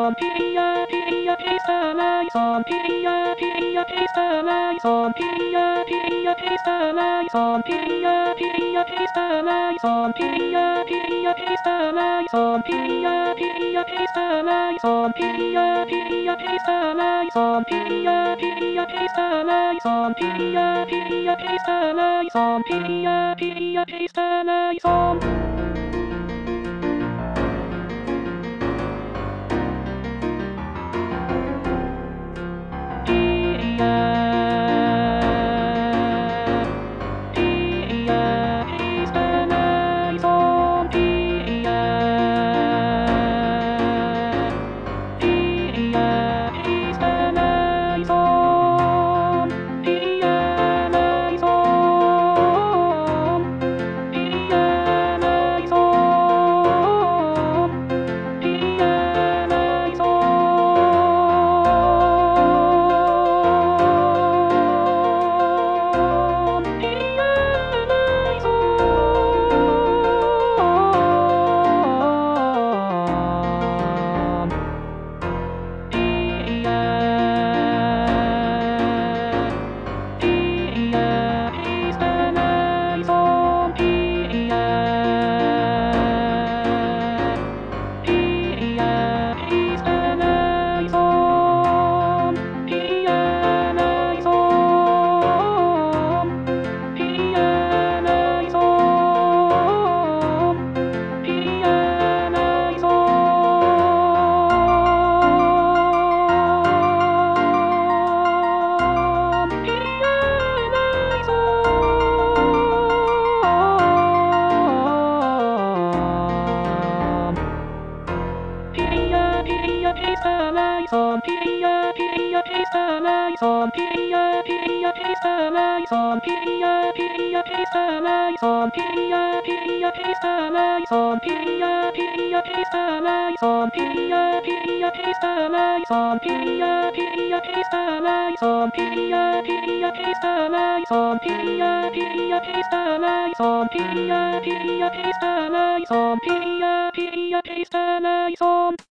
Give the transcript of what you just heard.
som pia pia pista mai som pia pia pista mai som pia pia pista mai som pia pia pista mai som pia pia pista mai som pia pia pista mai som pia pia pista mai som pia pia pista mai som pia pia pista mai som pia pia pista mai som som pia pia pista mai som pia pia pista mai som pia pia pista mai som pia pia pista mai som pia pia pista mai som pia pia pista mai som pia pia pista mai som pia pia pista mai som pia pia pista mai som pia pia pista mai som pia pia pista mai som